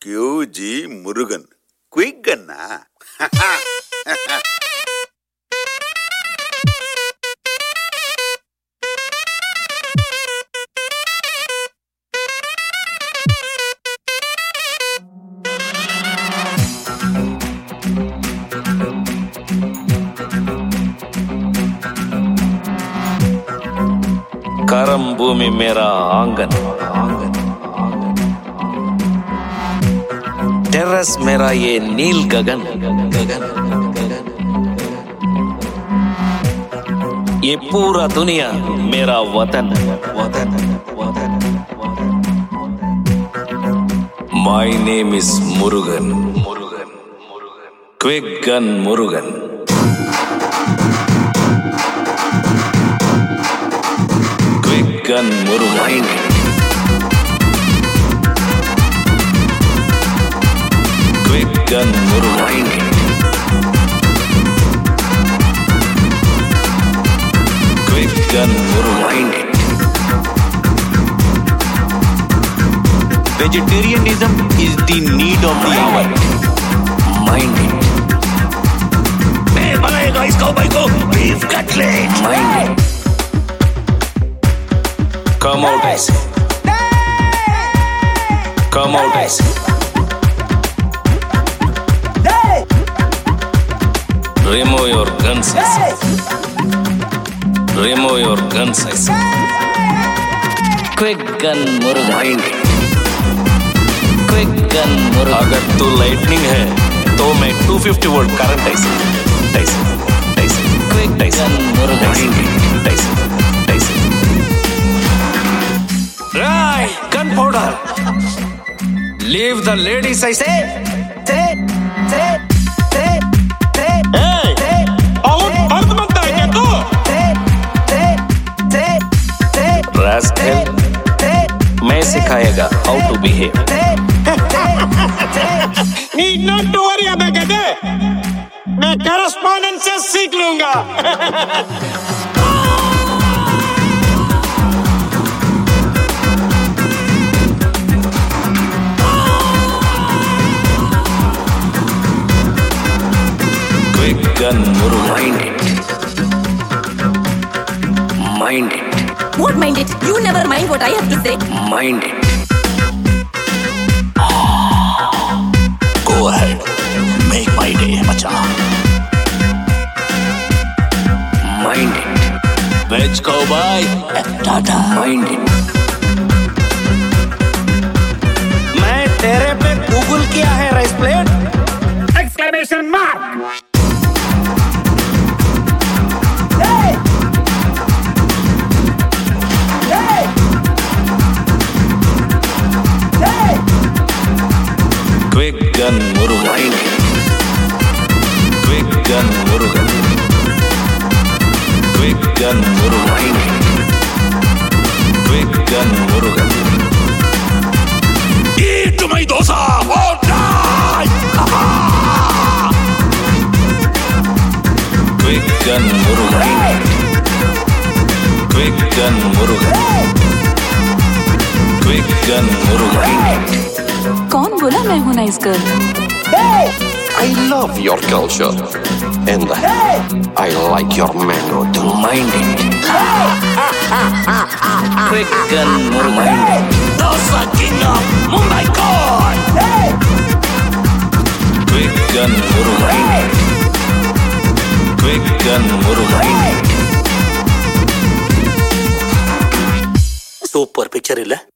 QG Murugan. Quick கன்னா? करम भूमि मेरा आंगन, टेरेस मेरा ये नील गगन, ये पूरा दुनिया मेरा वतन। My name is Murugan, Quick Gun Murugan. Gun Murugan. Quick Gun Murugan. Quick Gun Murugan. Vegetarianism is the need of the hour. Mind it. मैं बनाएगा इस कौबॉय को beef cutlet. Mind it. Come out, ऐसे. Come out, ऐसे. Remove your guns, ऐसे. Remove your guns, ऐसे. Quick Gun Murugan. Quick Gun Murugan. अगर तू lightning है, तो मैं 250 volt current ऐसे. Quick Gun Murugan. Right, gunpowder. Leave the ladies, I say. Hey, बहुत मर्द बनता है क्या तू? Rascal, मैं सिखाएगा how to behave. Need not to worry about it. मैं correspondence से सीख लूँगा. Quick Gun Murugan. Mind it. What mind it? You never mind what I have to say. Mind it. Go ahead. Make my day, macha. Mind it. Veg cowboy. Tata. Mind it. मैं तेरे पे Google किया है rice plate. Exclamation mark. Quick Gun Murugan. Quick Gun Murugan. Quick Gun Murugan. Quick Gun Murugan. Eat my dosa or die. Quick Gun Murugan. Quick Gun Murugan. Quick Gun Murugan. कौन बोला मैं हूँ nice girl? I love your culture and I like your mango too. Mind it. Quick Gun Murugan. Dosa king of Mumbai God. Quick Gun Murugan. Quick Gun Murugan. Super picture ಇಲ್ಲ?